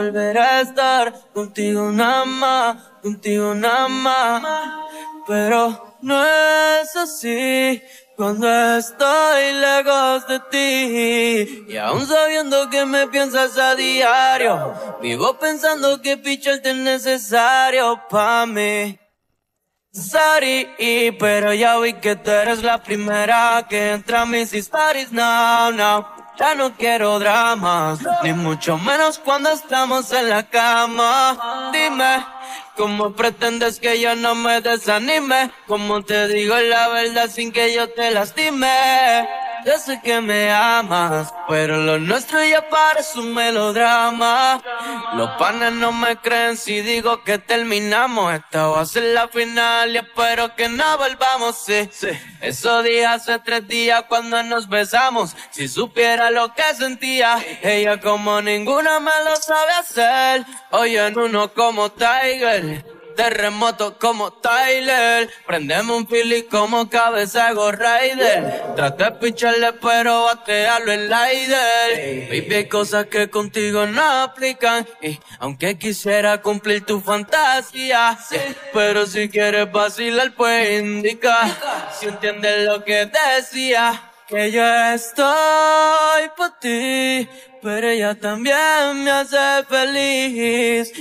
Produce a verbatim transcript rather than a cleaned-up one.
Volver a estar contigo nada más, contigo nada más. Pero no es así cuando estoy lejos de ti. Y aún sabiendo que me piensas a diario, vivo pensando que picharte es necesario pa' mí. Sorry, pero ya vi que tú eres la primera que entra a mis stories. No, no, ya no quiero dramas, ni mucho menos cuando estamos en la cama. Dime, ¿cómo pretendes que yo no me desanime? ¿Cómo te digo la verdad sin que yo te lastime? Yo sé que me amas, pero lo nuestro ya parece un melodrama. Los panes no me creen si digo que terminamos. Esta va a ser la final y espero que no volvamos, sí, sí. Eso dije hace tres días cuando nos besamos. Si supiera lo que sentía, ella como ninguna me lo sabe hacer. Oye, en uno como Tiger, terremoto como Tyler, prendemos un pili como cabeza de Ghost Rider. Traté de picharle pero batearlo en Lider. Baby, hay cosas que contigo no aplican, y aunque quisiera cumplir tu fantasía, sí, pero si quieres vacilar pues indica, si entiendes lo que decía. Que yo estoy por ti, pero ella también me hace feliz.